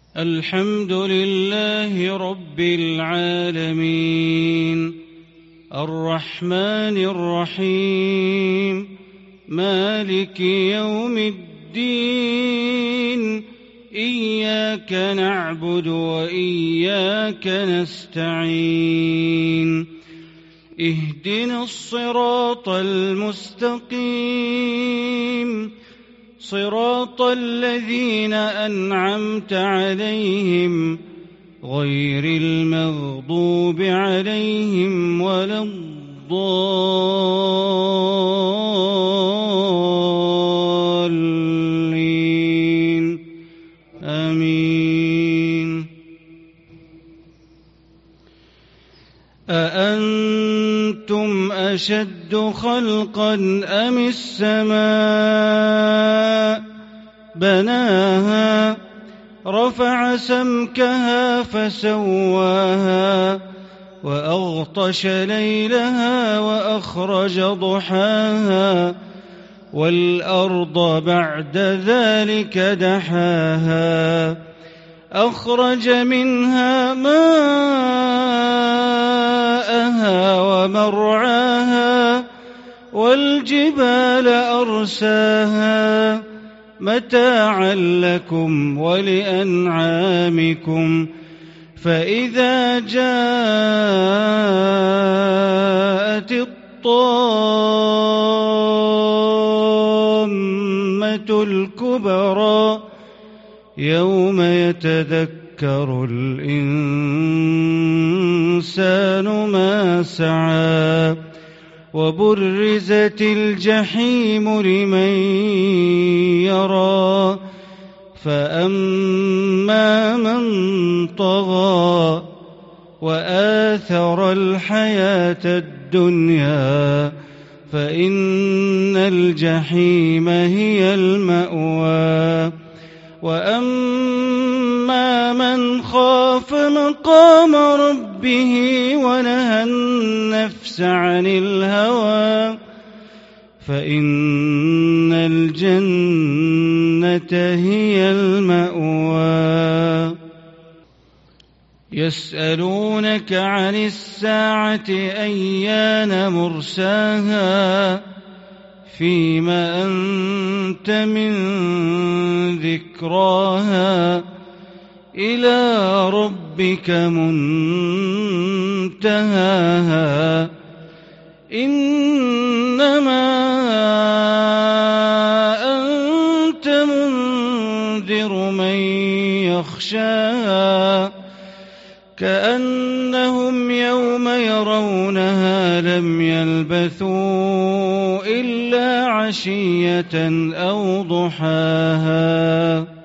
الحمد لله رب العالمين الرحمن الرحيم مالك يوم الدين إياك نعبد وإياك نستعين اهدنا الصراط المستقيم صراط الذين أنعمت عليهم غير المغضوب عليهم ولا الضالين آمين. أأنتم أشد خلقا أم السماء بناها رفع سمكها فسواها وأغطش ليلها وأخرج ضحاها والأرض بعد ذلك دحاها أخرج منها ماءها ومرعاها والجبال أرساها متاعا لكم ولأنعامكم فإذا جاءت الطامة الكبرى يوم يتذكر الإنسان ما سعى وبرزت الجحيم لمن يرى فأما من طغى وآثر الحياة الدنيا فإن الجحيم هي المأوى وأما من خاف مقام ربه ونهى النفس عن الهوى فإن الجنة هي المأوى. يسألونك عن الساعة أيان مرساها فيما أنت من ذكراها إلى ربك منتهاها إنما أنت منذر من يخشاها كأنهم يوم يرونها لم يلبثوا إلا عشية أو ضحاها.